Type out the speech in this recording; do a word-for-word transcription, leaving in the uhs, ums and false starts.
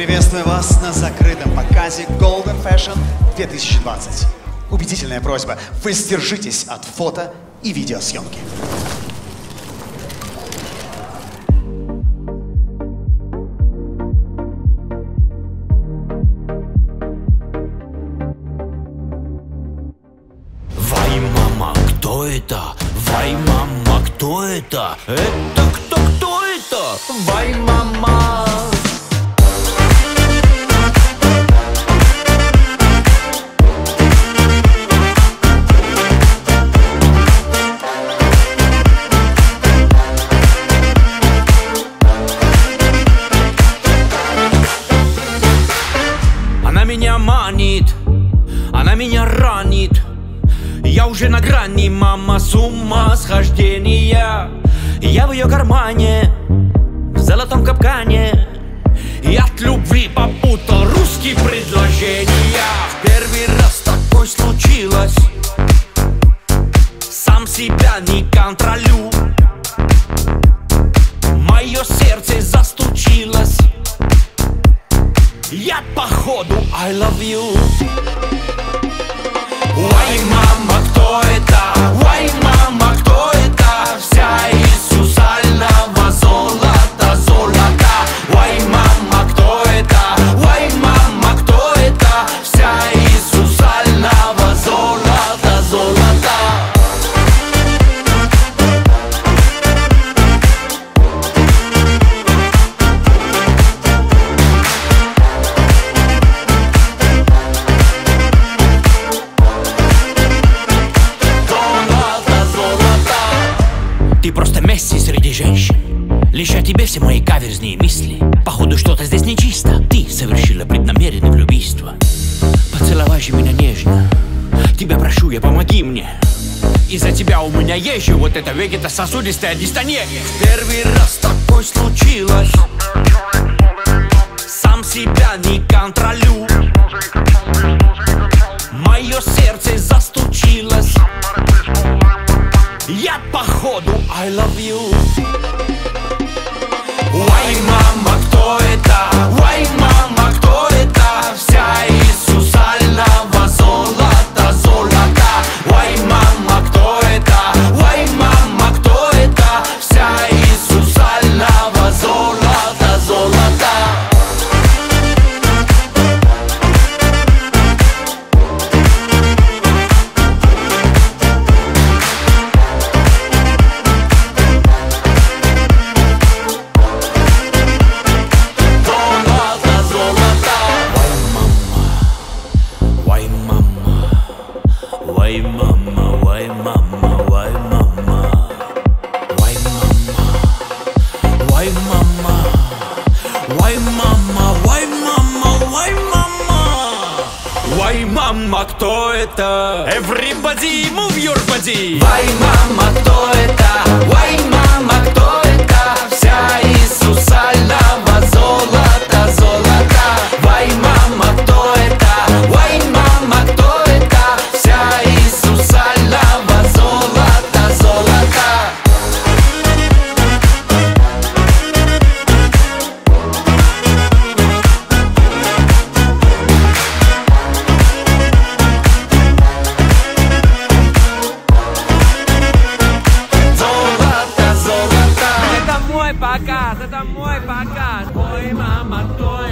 Приветствую вас на закрытом показе Golden Fashion две тысячи двадцать. Убедительная просьба, воздержитесь от фото и видеосъемки. Вай, мама, кто это? Вай, мама, кто это? Это кто, кто это? Вай, мама. Она меня манит, она меня ранит. Я уже на грани, мама, с ума схождения. Я в ее кармане, в золотом капкане. И от любви попутал русские предложения. В первый раз такое случилось. Сам себя не контролю. Мое сердце застучилось. Я походу I love you. Ой, мама, кто это? Ой, мама, кто это? Вся из сусального золота, золота. Ой, мама, кто это? Ой, мама, кто это? Вся из сусального золота, золота. Ты просто Месси среди женщин. Лишь о тебе все мои каверзные мысли. Походу что-то здесь нечисто. Ты совершила преднамеренное влюбийство. Поцеловай же меня нежно. Тебя прошу, я помоги мне. Из-за тебя у меня есть же вот эта вегетососудистая дистония. В первый раз такое случилось. Сам себя не контролю. Мое сердце застучилось. Я походу I love you. Ой, мама, кто это? Ой, мама, кто это? Вся из сусального золота, золота. Ой, мама, кто это? Ой, мама, кто это? Вся из сусального золота, золота. Why mama, why mama, why mama, why mama, why mama, why mama, why mama, why mama, why mama, кто это? Everybody move your body. Why mama, кто это? Why mama, кто это? Вся из сусального золота, золота. Why mama, кто это? Why mama, кто это? Вся из сусального золота, золота. Это мой показ, это мой показ. Ой, мама, кто